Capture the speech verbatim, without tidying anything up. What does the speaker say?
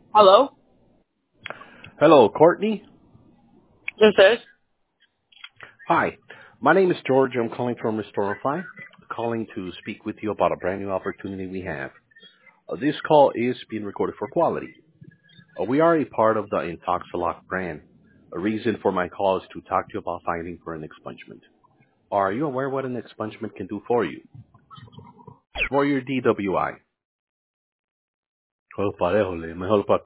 Hello, Hello, Courtney. this is. Hi. My name is George. I'm calling from Restorify, calling to speak with you about a brand new opportunity we have. Uh, this call is being recorded for quality. Uh, we are a part of the Intoxilock brand. A reason for my call is to talk to you about filing for an expungement. Are you aware what an expungement can do for you? For your D W I. Oh, parejo, mejor para